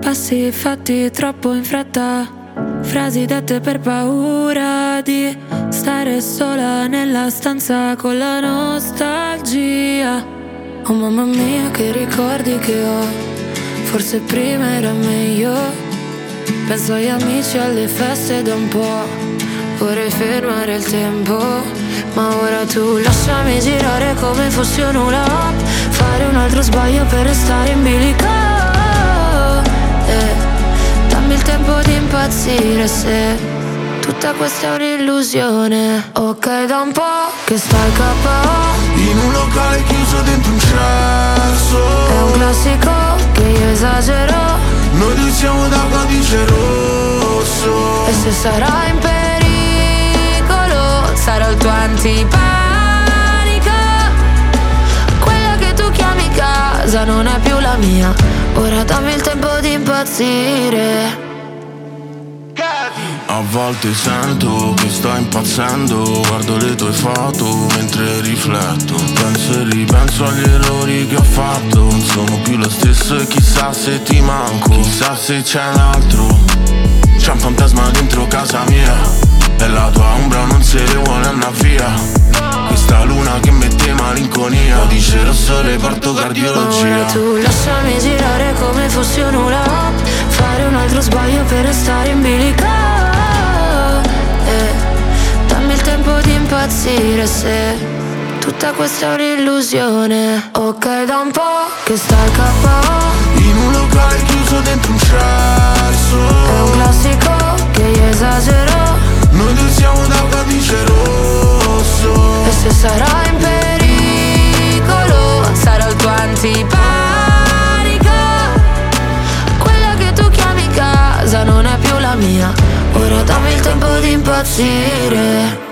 Passi fatti troppo in fretta, frasi dette per paura di stare sola nella stanza con la nostalgia. Oh mamma mia che ricordi che ho, forse prima era meglio. Penso agli amici, alle feste da un po', vorrei fermare il tempo. Ma ora tu lasciami girare come fossi un hula hoop, fare un altro sbaglio per restare in bilico. Dammi il tempo di impazzire se tutta questa è un'illusione. Ok, da un po' che stai KO in un locale chiuso dentro un cesso. È un classico che io esagero. Noi due siamo da codice rosso. E se sarai in pericolo sarò il tuo antipanica. Quella che tu chiami casa non è più la mia. Ora dammi il tempo di impazzire. A volte sento che sto impazzendo, guardo le tue foto mentre rifletto. Penso e ripenso agli errori che ho fatto, non sono più lo stesso e chissà se ti manco. Chissà se c'è un altro, c'è un fantasma dentro casa mia e la tua ombra non se ne vuole andare via. Questa luna che mette malinconia, dice rosso reparto cardiologia. Ora tu lasciami girare come fossi un hula hoop, fare un altro sbaglio per restare in bilico. Dammi il tempo di impazzire se tutta questa è un'illusione. Ok, da un po' che stai KO in un locale chiuso dentro un cesso. È un classico che io esagero. Noi due siamo da codice rosso. E se sarai in pericolo sarò il tuo antipanica. Quella che tu chiami casa non è più la mia. Ora dammi il tempo di impazzire.